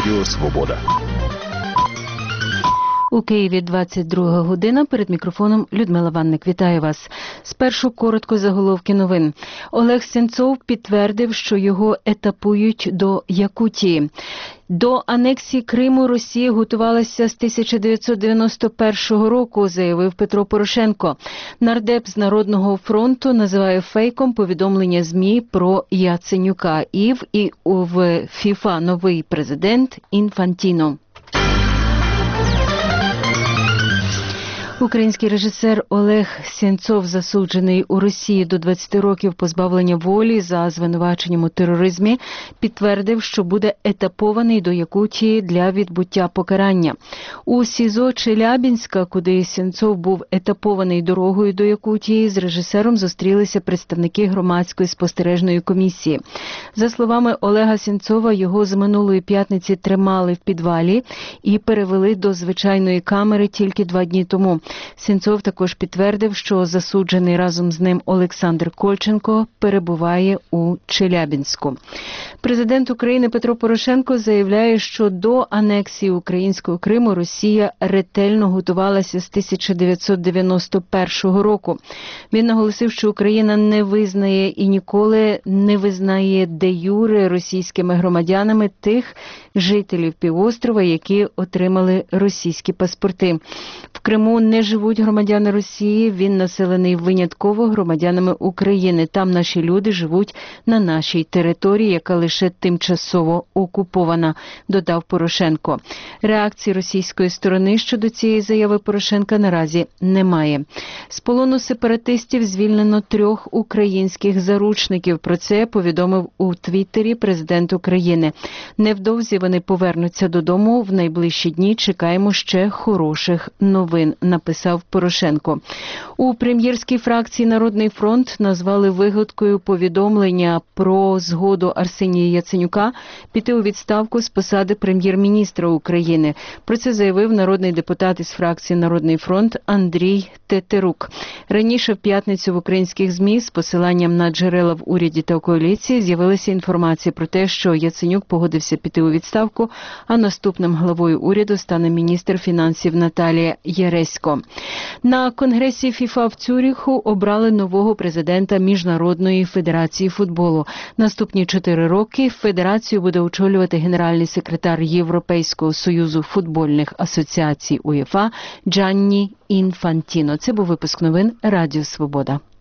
Радіо Свобода. У Києві 22 година. Перед мікрофоном Людмила Ванник. Вітаю вас. Спершу коротко заголовки новин. Олег Сенцов підтвердив, що його етапують до Якутії. До анексії Криму Росія готувалася з 1991 року, заявив Петро Порошенко. Нардеп з Народного фронту називає фейком повідомлення ЗМІ про Яценюка. І в ФІФА новий президент Інфантіно. Український режисер Олег Сенцов, засуджений у Росії до 20 років позбавлення волі за звинуваченням у тероризмі, підтвердив, що буде етапований до Якутії для відбуття покарання. У СІЗО Челябінська, куди Сенцов був етапований дорогою до Якутії, з режисером зустрілися представники громадської спостережної комісії. За словами Олега Сенцова, його з минулої п'ятниці тримали в підвалі і перевели до звичайної камери тільки 2 дні тому. Сенцов також підтвердив, що засуджений разом з ним Олександр Кольченко перебуває у Челябінську. Президент України Петро Порошенко заявляє, що до анексії українського Криму Росія ретельно готувалася з 1991 року. Він наголосив, що Україна не визнає і ніколи не визнає де-юре російськими громадянами тих жителів півострова, які отримали російські паспорти. В Криму не живуть громадяни Росії, він населений винятково громадянами України. Там наші люди живуть на нашій території, яка лише тимчасово окупована, додав Порошенко. Реакції російської сторони щодо цієї заяви Порошенка наразі немає. З полону сепаратистів звільнено 3 українських заручників. Про це повідомив у Твіттері президент України. Невдовзі вони повернуться додому. В найближчі дні чекаємо ще хороших новин, написав Порошенко. У прем'єрській фракції «Народний фронт» назвали вигадкою повідомлення про згоду Арсенія Яценюка піти у відставку з посади прем'єр-міністра України. Про це заявив народний депутат із фракції «Народний фронт» Андрій Тетерук. Раніше в п'ятницю в українських ЗМІ з посиланням на джерела в уряді та коаліції з'явилася інформація про те, що Яценюк погодився піти у відставку, а наступним главою уряду стане міністр фінансів Наталія Яресько. На конгресі ФІФА в Цюріху обрали нового президента Міжнародної федерації футболу. Наступні 4 роки федерацію буде очолювати генеральний секретар Європейського союзу футбольних асоціацій УЄФА Джанні Інфантіно. Це був випуск новин Радіо Свобода.